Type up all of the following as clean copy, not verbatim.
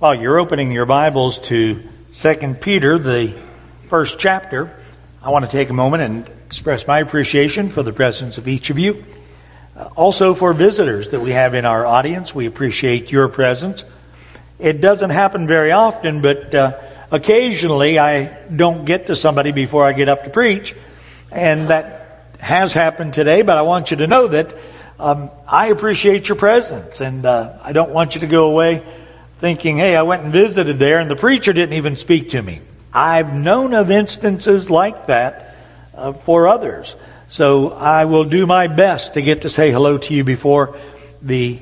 While you're opening your Bibles to 2 Peter, the first chapter, I want to take a moment and express my appreciation for the presence of each of you. Also for visitors that we have in our audience, we appreciate your presence. It doesn't happen very often, but occasionally I don't get to somebody before I get up to preach. And that has happened today, but I want you to know that I appreciate your presence. And I don't want you to go away thinking, hey, I went and visited there and the preacher didn't even speak to me. I've known of instances like that for others. So I will do my best to get to say hello to you before the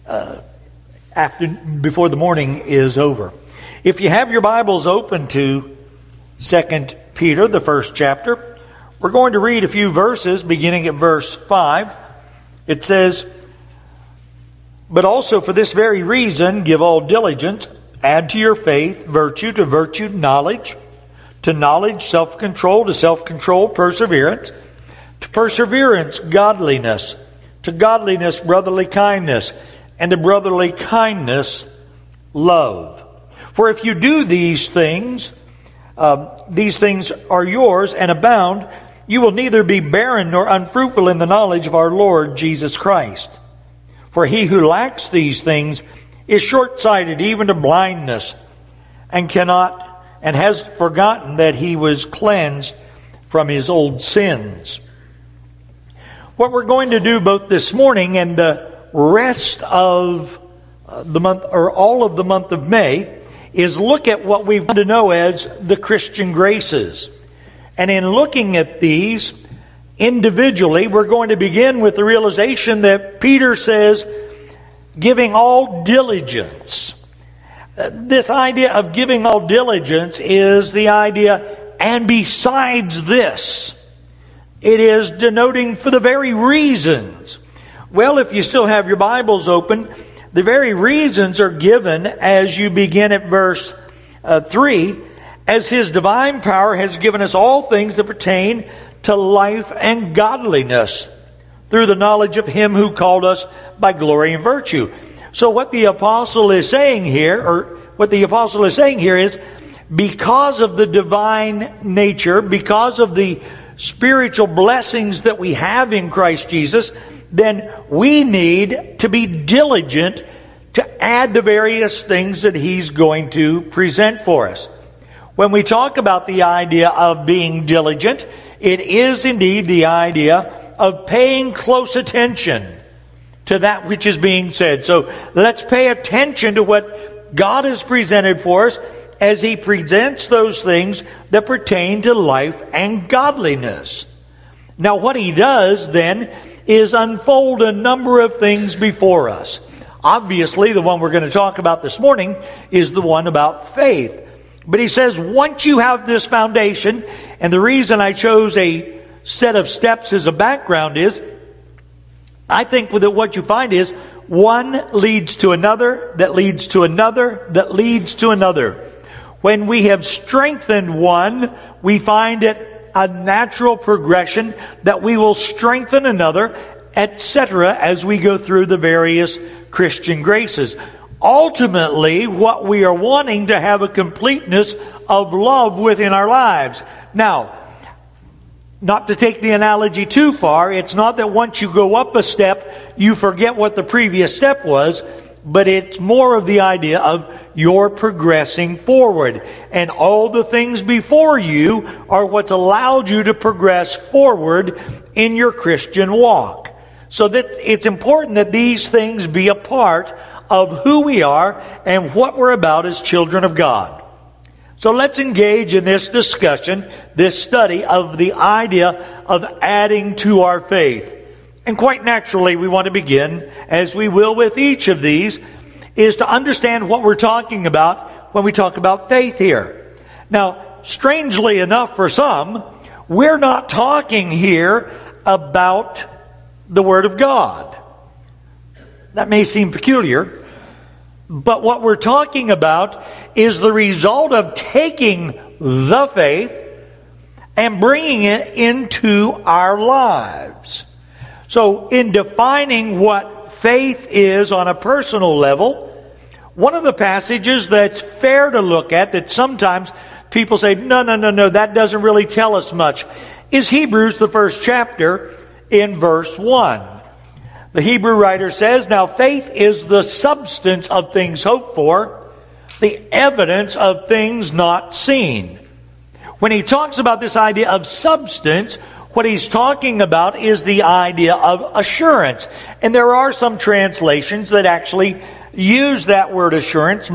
morning is over. If you have your Bibles open to 2 Peter, the first chapter, we're going to read a few verses beginning at verse 5. It says, "But also for this very reason, give all diligence, add to your faith virtue, to virtue knowledge, to knowledge self-control, to self-control perseverance, to perseverance godliness, to godliness brotherly kindness, and to brotherly kindness love. For if you do these things are yours and abound, you will neither be barren nor unfruitful in the knowledge of our Lord Jesus Christ. For he who lacks these things is short-sighted even to blindness, and has forgotten that he was cleansed from his old sins." What we're going to do both this morning and the rest of the month, or all of the month of May, is look at what we've come to know as the Christian graces. And in looking at these individually, we're going to begin with the realization that Peter says, giving all diligence. This idea of giving all diligence is the idea, and besides this, it is denoting for the very reasons. Well, if you still have your Bibles open, the very reasons are given as you begin at verse 3, as His divine power has given us all things that pertain to life and godliness through the knowledge of Him who called us by glory and virtue. So what the apostle is saying here, is because of the divine nature, because of the spiritual blessings that we have in Christ Jesus, then we need to be diligent to add the various things that He's going to present for us. When we talk about the idea of being diligent, it is indeed the idea of paying close attention to that which is being said. So let's pay attention to what God has presented for us as He presents those things that pertain to life and godliness. Now what He does then is unfold a number of things before us. Obviously, the one we're going to talk about this morning is the one about faith. But He says, once you have this foundation, and the reason I chose a set of steps as a background is, I think that what you find is, one leads to another, that leads to another, that leads to another. When we have strengthened one, we find it a natural progression that we will strengthen another, etc., as we go through the various Christian graces. Ultimately, what we are wanting to have a completeness of love within our lives. Now, not to take the analogy too far, it's not that once you go up a step, you forget what the previous step was, but it's more of the idea of you're progressing forward. And all the things before you are what's allowed you to progress forward in your Christian walk. So that it's important that these things be a part of who we are and what we're about as children of God. So let's engage in this discussion, this study of the idea of adding to our faith. And quite naturally, we want to begin, as we will with each of these, is to understand what we're talking about when we talk about faith here. Now, strangely enough for some, we're not talking here about the Word of God. That may seem peculiar, but what we're talking about is the result of taking the faith and bringing it into our lives. So in defining what faith is on a personal level, One of the passages that's fair to look at, that sometimes people say, no, that doesn't really tell us much, is Hebrews, the 1st chapter, in verse 1. The Hebrew writer says, "Now faith is the substance of things hoped for, the evidence of things not seen." When he talks about this idea of substance, what he's talking about is the idea of assurance. And there are some translations that actually use that word assurance.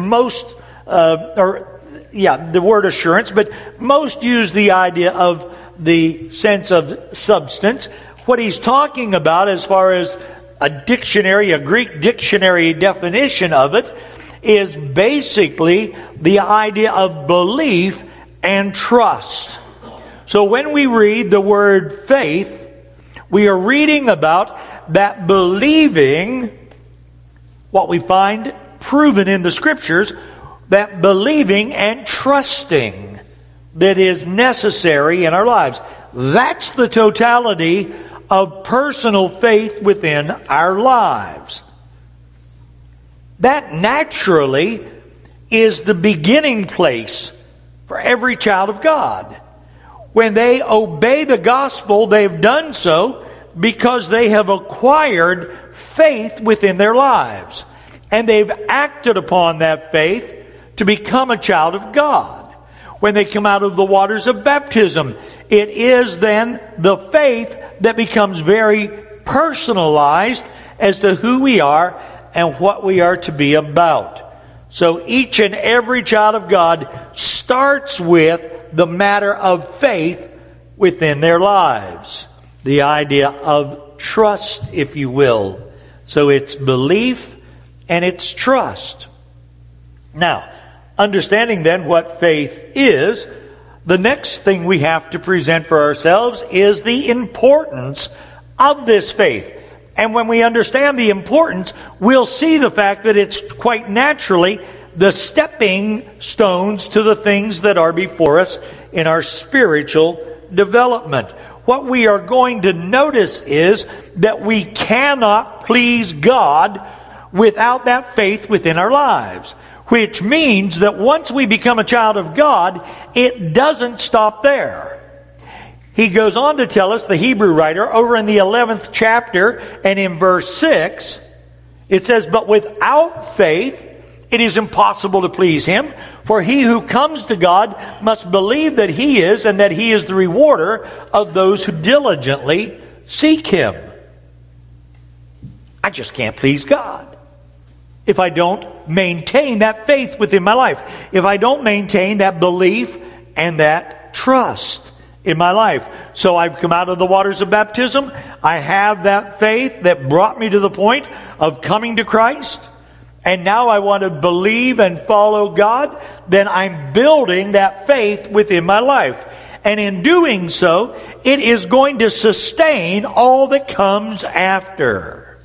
The word assurance, but most use the idea of the sense of substance. What he's talking about, as far as a Greek dictionary definition of it, is basically the idea of belief and trust. So when we read the word faith, we are reading about that believing, what we find proven in the Scriptures, that believing and trusting that is necessary in our lives. That's the totality of personal faith within our lives. That naturally is the beginning place for every child of God. When they obey the gospel, they've done so because they have acquired faith within their lives. And they've acted upon that faith to become a child of God. When they come out of the waters of baptism, it is then the faith that becomes very personalized as to who we are and what we are to be about. So each and every child of God starts with the matter of faith within their lives. The idea of trust, if you will. So it's belief and it's trust. Now, understanding then what faith is, the next thing we have to present for ourselves is the importance of this faith. And when we understand the importance, we'll see the fact that it's quite naturally the stepping stones to the things that are before us in our spiritual development. What we are going to notice is that we cannot please God without that faith within our lives. Which means that once we become a child of God, it doesn't stop there. He goes on to tell us, the Hebrew writer, over in the 11th chapter and in verse 6, it says, "But without faith it is impossible to please Him. For he who comes to God must believe that He is, and that He is the rewarder of those who diligently seek Him." I just can't please God if I don't maintain that faith within my life. If I don't maintain that belief and that trust in my life. So I've come out of the waters of baptism. I have that faith that brought me to the point of coming to Christ. And now I want to believe and follow God. Then I'm building that faith within my life. And in doing so, it is going to sustain all that comes after.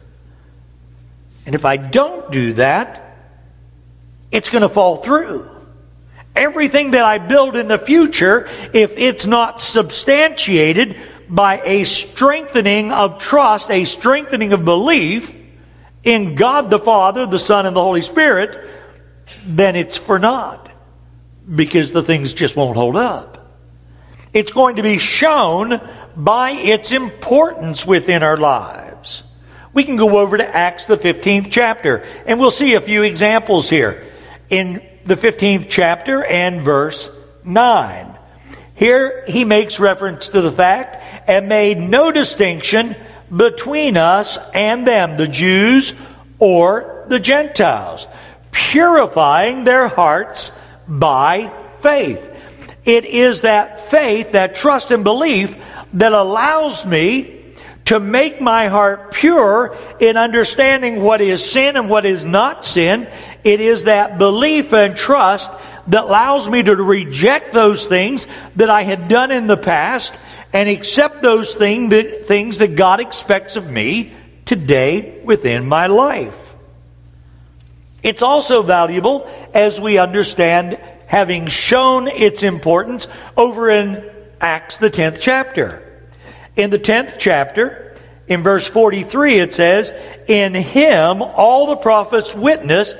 And if I don't do that, it's going to fall through. Everything that I build in the future, if it's not substantiated by a strengthening of trust, a strengthening of belief in God the Father, the Son, and the Holy Spirit, then it's for naught. Because the things just won't hold up. It's going to be shown by its importance within our lives. We can go over to Acts the 15th chapter, and we'll see a few examples here. In the 15th chapter and verse 9. Here he makes reference to the fact, "And made no distinction between us and them," the Jews or the Gentiles, "purifying their hearts by faith." It is that faith, that trust and belief, that allows me to make my heart pure in understanding what is sin and what is not sin. It is that belief and trust that allows me to reject those things that I had done in the past and accept those things that God expects of me today within my life. It's also valuable as we understand, having shown its importance, over in Acts the 10th chapter. In the 10th chapter, in verse 43, it says, "In Him all the prophets witnessed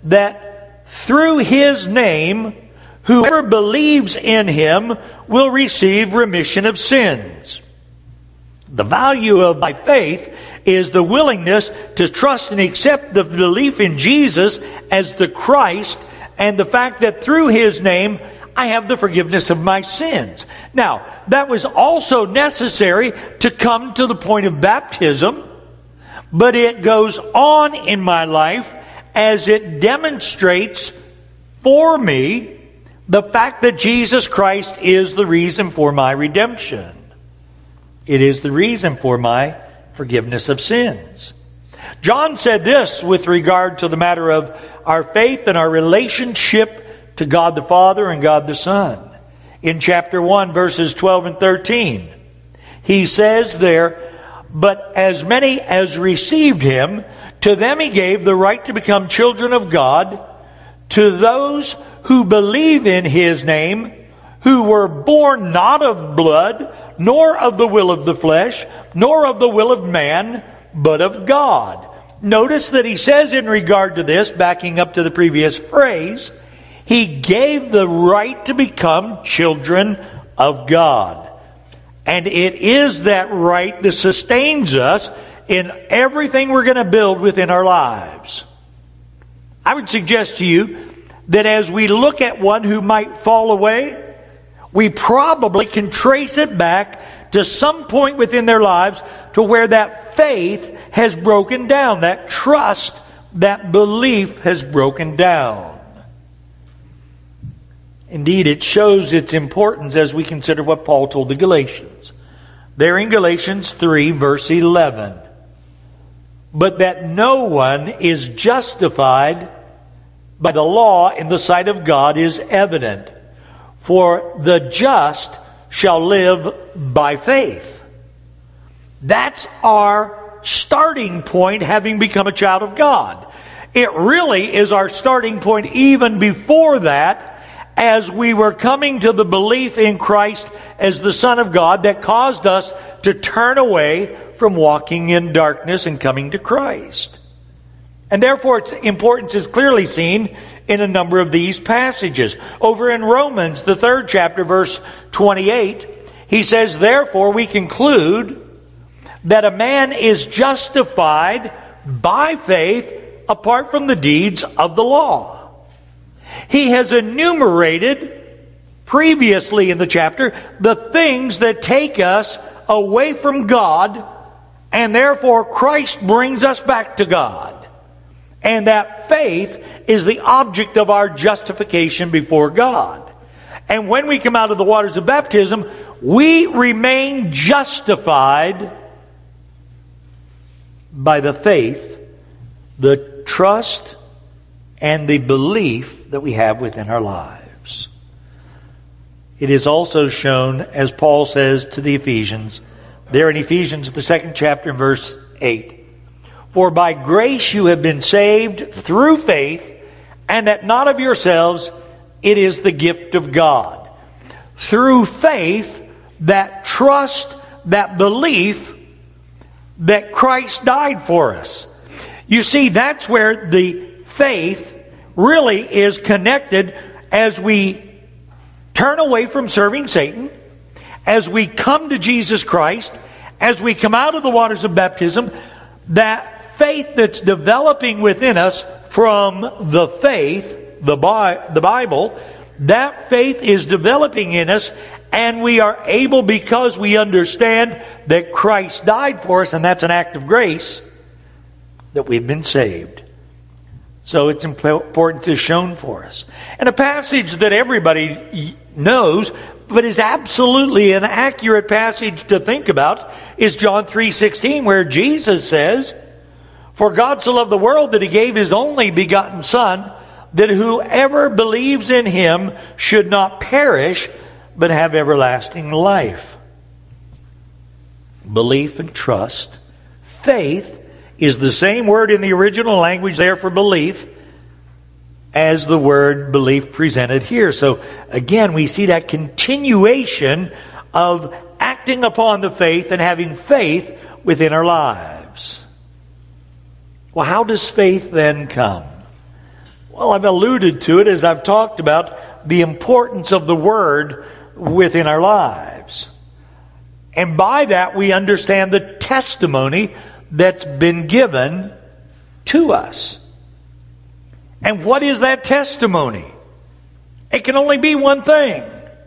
that through His name, whoever believes in Him will receive remission of sins. The value of by faith is the willingness to trust and accept the belief in Jesus as the Christ, and the fact that through His name I have the forgiveness of my sins. Now, that was also necessary to come to the point of baptism, but it goes on in my life as it demonstrates for me the fact that Jesus Christ is the reason for my redemption. It is the reason for my forgiveness of sins. John said this with regard to the matter of our faith and our relationship to God the Father and God the Son. In chapter 1, verses 12 and 13, he says there, "But as many as received Him, to them He gave the right to become children of God, to those who believe in His name, who were born not of blood, nor of the will of the flesh, nor of the will of man, but of God." Notice that he says in regard to this, backing up to the previous phrase, He gave the right to become children of God. And it is that right that sustains us in everything we're going to build within our lives. I would suggest to you that as we look at one who might fall away, we probably can trace it back to some point within their lives to where that faith has broken down, that trust, that belief has broken down. Indeed, it shows its importance as we consider what Paul told the Galatians. There in Galatians 3, verse 11. "But that no one is justified by the law in the sight of God is evident. For the just shall live by faith." That's our starting point, having become a child of God. It really is our starting point even before that, as we were coming to the belief in Christ as the Son of God that caused us to turn away from walking in darkness and coming to Christ. And therefore its importance is clearly seen in a number of these passages. Over in Romans, the 3rd chapter, verse 28, he says, "Therefore we conclude that a man is justified by faith apart from the deeds of the law." He has enumerated previously in the chapter the things that take us away from God, and therefore Christ brings us back to God. And that faith is the object of our justification before God. And when we come out of the waters of baptism, we remain justified by the faith, the trust, and the belief that we have within our lives. It is also shown, as Paul says to the Ephesians, there in Ephesians, the 2nd chapter, and verse 8, "For by grace you have been saved through faith, and that not of yourselves, it is the gift of God." Through faith, that trust, that belief that Christ died for us. You see, that's where the faith really is connected as we turn away from serving Satan, as we come to Jesus Christ, as we come out of the waters of baptism. That faith that's developing within us from the faith, the Bible, that faith is developing in us, and we are able, because we understand that Christ died for us, and that's an act of grace, that we've been saved. So its importance is shown for us. And a passage that everybody knows, but is absolutely an accurate passage to think about, is John 3:16, where Jesus says, "For God so loved the world that He gave His only begotten Son, that whoever believes in Him should not perish, but have everlasting life." Belief and trust. Faith is the same word in the original language there for belief as the word belief presented here. So again, we see that continuation of acting upon the faith and having faith within our lives. Well, how does faith then come? Well, I've alluded to it as I've talked about the importance of the Word within our lives. And by that we understand the testimony that's been given to us. And what is that testimony? It can only be one thing.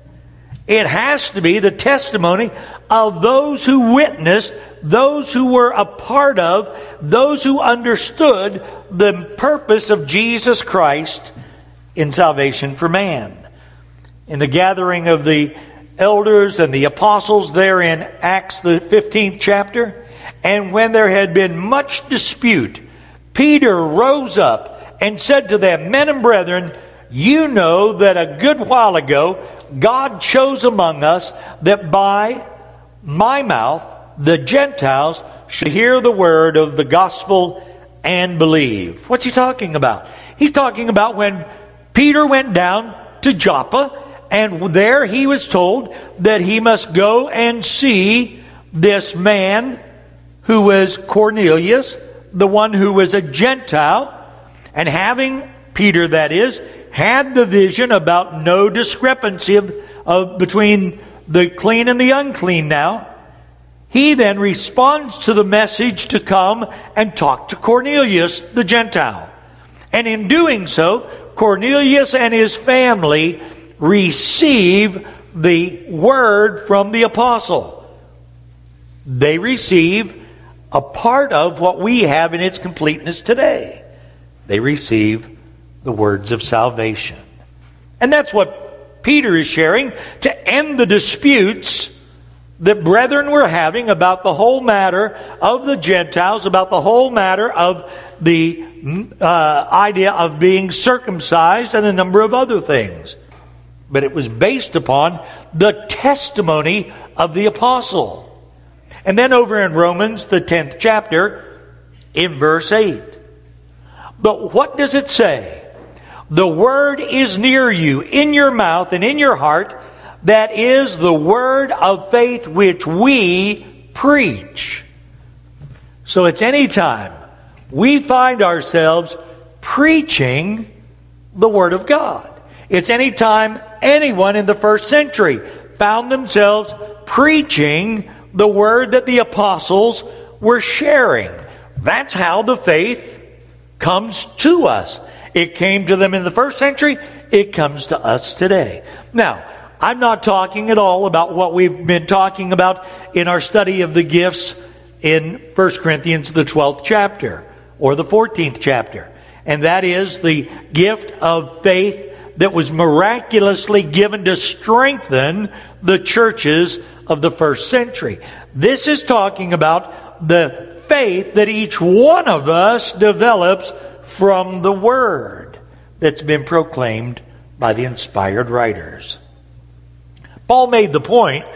It has to be the testimony of those who witnessed, those who were a part of, those who understood the purpose of Jesus Christ in salvation for man. In the gathering of the elders and the apostles there in Acts the 15th chapter, and when there had been much dispute, Peter rose up and said to them, Men and brethren, you know that a good while ago God chose among us that by my mouth the Gentiles should hear the word of the gospel and believe. What's he talking about? He's talking about when Peter went down to Joppa, and there he was told that he must go and see this man who was Cornelius, the one who was a Gentile, and having Peter, that is, had the vision about no discrepancy of between the clean and the unclean now. He then responds to the message to come and talk to Cornelius, the Gentile. And in doing so, Cornelius and his family receive the word from the apostle. They receive a part of what we have in its completeness today. They receive the words of salvation. And that's what Peter is sharing to end the disputes that brethren were having about the whole matter of the Gentiles, about the whole matter of the idea of being circumcised and a number of other things. But it was based upon the testimony of the apostle. And then over in Romans, the 10th chapter, in verse 8. But what does it say? The word is near you, in your mouth and in your heart. That is the word of faith which we preach. So it's any time we find ourselves preaching the Word of God. It's any time anyone in the first century found themselves preaching the Word that the apostles were sharing. That's how the faith comes to us. It came to them in the first century. It comes to us today. Now, I'm not talking at all about what we've been talking about in our study of the gifts in 1 Corinthians, the 12th chapter, or the 14th chapter. And that is the gift of faith that was miraculously given to strengthen the churches of the first century. This is talking about the faith that each one of us develops from the Word that's been proclaimed by the inspired writers. John made the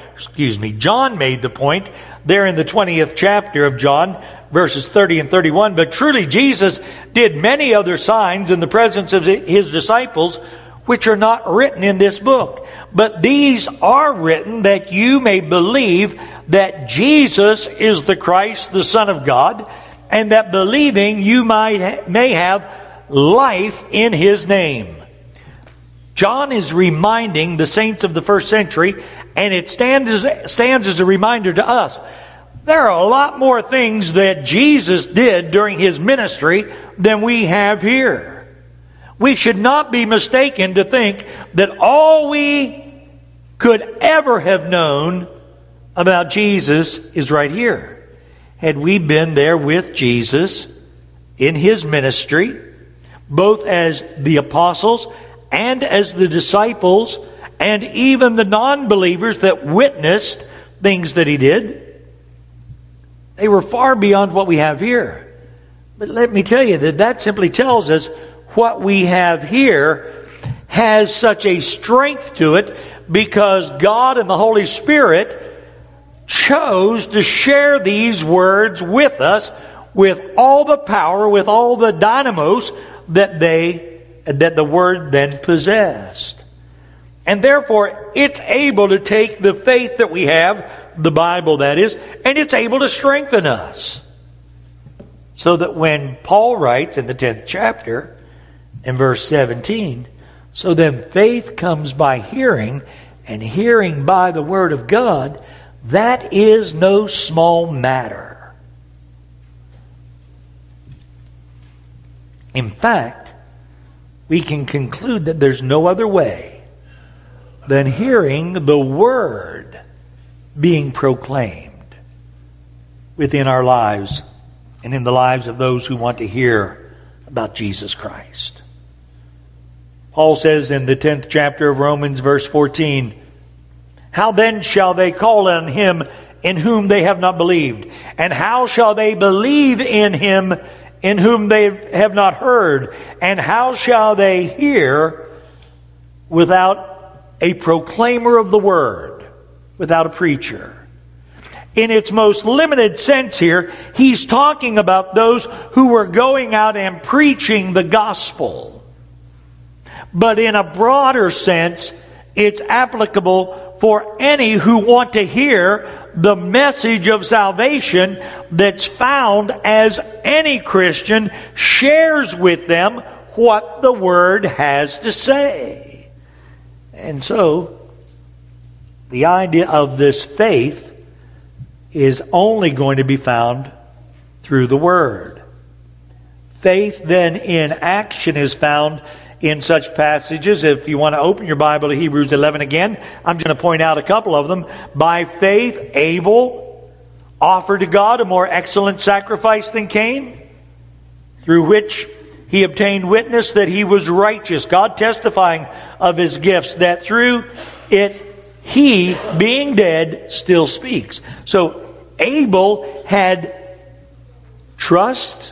point there in the 20th chapter of John, verses 30 and 31. But truly Jesus did many other signs in the presence of His disciples, which are not written in this book. But these are written that you may believe that Jesus is the Christ, the Son of God, and that believing you may have life in His name. John is reminding the saints of the first century, and it stands as a reminder to us. There are a lot more things that Jesus did during His ministry than we have here. We should not be mistaken to think that all we could ever have known about Jesus is right here. Had we been there with Jesus in His ministry, both as the apostles and as the disciples, and even the non-believers that witnessed things that He did, they were far beyond what we have here. But let me tell you that simply tells us what we have here has such a strength to it because God and the Holy Spirit chose to share these words with us with all the power, with all the dynamos that the Word then possessed. And therefore, it's able to take the faith that we have, the Bible that is, and it's able to strengthen us. So that when Paul writes in the 10th chapter, In verse 17, so then faith comes by hearing, and hearing by the Word of God. That is no small matter. In fact, we can conclude that there's no other way than hearing the Word being proclaimed within our lives and in the lives of those who want to hear about Jesus Christ. Paul says in the 10th chapter of Romans, verse 14, how then shall they call on Him in whom they have not believed? And how shall they believe in Him in whom they have not heard? And how shall they hear without a proclaimer of the Word, without a preacher? In its most limited sense here, he's talking about those who were going out and preaching the gospel. But in a broader sense, it's applicable for any who want to hear the message of salvation that's found as any Christian shares with them what the Word has to say. And so, the idea of this faith is only going to be found through the Word. Faith then in action is found in such passages. If you want to open your Bible to Hebrews 11 again, I'm going to point out a couple of them. By faith, Abel offered to God a more excellent sacrifice than Cain, through which he obtained witness that he was righteous, God testifying of his gifts, that through it he, being dead, still speaks. So Abel had trust,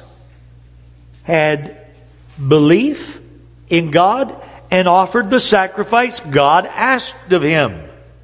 had belief in God, and offered the sacrifice God asked of him.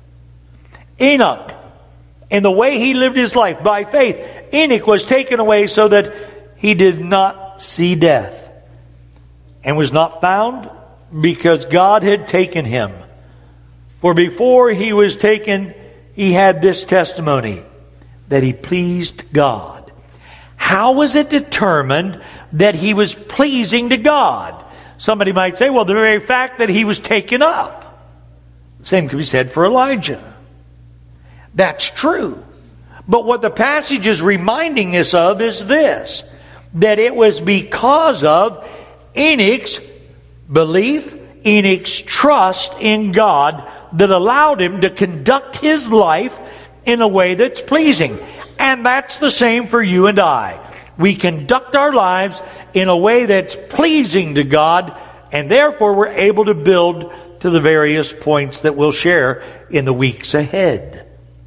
Enoch, in the way he lived his life by faith, Enoch was taken away so that he did not see death, and was not found because God had taken him. For before he was taken, he had this testimony, that he pleased God. How was it determined that he was pleasing to God? Somebody might say, well, the very fact that he was taken up. Same could be said for Elijah. That's true. But what the passage is reminding us of is this, that it was because of Enoch's belief, Enoch's trust in God, that allowed him to conduct his life in a way that's pleasing. And that's the same for you and I. We conduct our lives in a way that's pleasing to God, and therefore we're able to build to the various points that we'll share in the weeks ahead.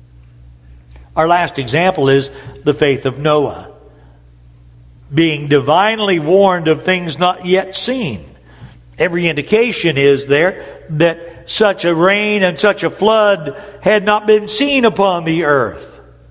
Our last example is the faith of Noah, being divinely warned of things not yet seen. Every indication is there that such a rain and such a flood had not been seen upon the earth.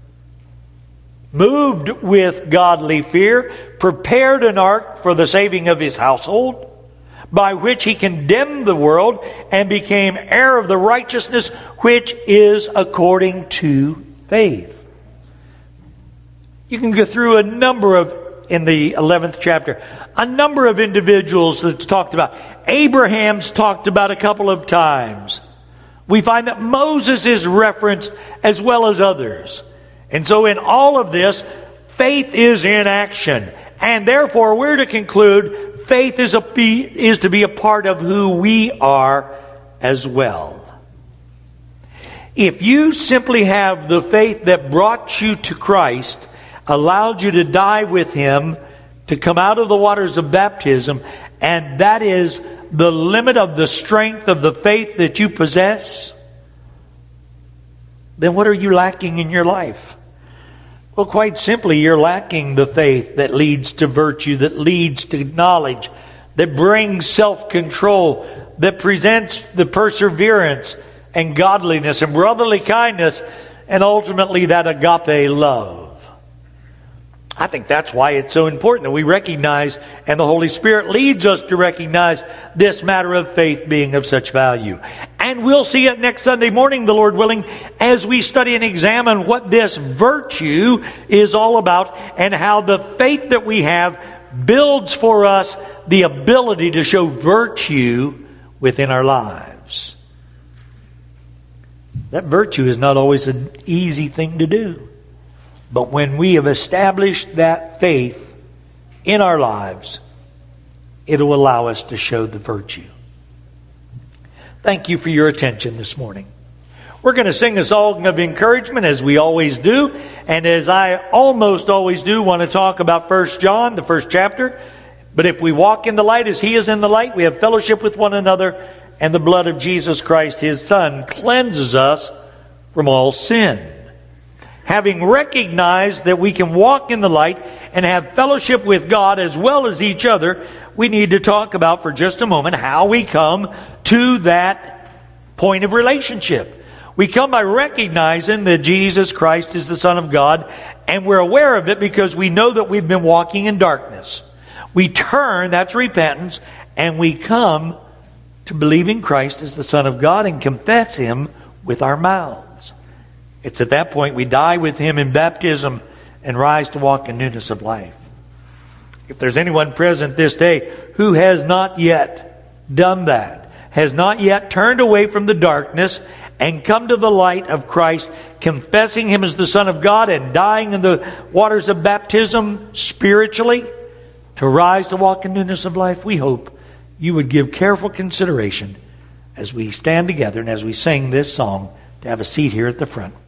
Moved with godly fear, prepared an ark for the saving of his household, by which he condemned the world and became heir of the righteousness which is according to faith. You can go through in the 11th chapter, a number of individuals that's talked about. Abraham's talked about a couple of times. We find that Moses is referenced as well as others. And so in all of this, faith is in action. And therefore we're to conclude faith is to be a part of who we are as well. If you simply have the faith that brought you to Christ, allowed you to die with Him, to come out of the waters of baptism, and that is the limit of the strength of the faith that you possess, then what are you lacking in your life? Well, quite simply, you're lacking the faith that leads to virtue, that leads to knowledge, that brings self-control, that presents the perseverance and godliness and brotherly kindness, and ultimately that agape love. I think that's why it's so important that we recognize, and the Holy Spirit leads us to recognize, this matter of faith being of such value. And we'll see it next Sunday morning, the Lord willing, as we study and examine what this virtue is all about, and how the faith that we have builds for us the ability to show virtue within our lives. That virtue is not always an easy thing to do. But when we have established that faith in our lives, it will allow us to show the virtue. Thank you for your attention this morning. We're going to sing a song of encouragement as we always do. And as I almost always do, want to talk about 1 John, the first chapter. But if we walk in the light as He is in the light, we have fellowship with one another. And the blood of Jesus Christ, His Son, cleanses us from all sin. Having recognized that we can walk in the light and have fellowship with God as well as each other, we need to talk about for just a moment how we come to that point of relationship. We come by recognizing that Jesus Christ is the Son of God, and we're aware of it because we know that we've been walking in darkness. We turn, that's repentance, and we come to believe in Christ as the Son of God and confess Him with our mouths. It's at that point we die with Him in baptism and rise to walk in newness of life. If there's anyone present this day who has not yet done that, has not yet turned away from the darkness and come to the light of Christ, confessing Him as the Son of God and dying in the waters of baptism spiritually to rise to walk in newness of life, we hope you would give careful consideration as we stand together and as we sing this song to have a seat here at the front.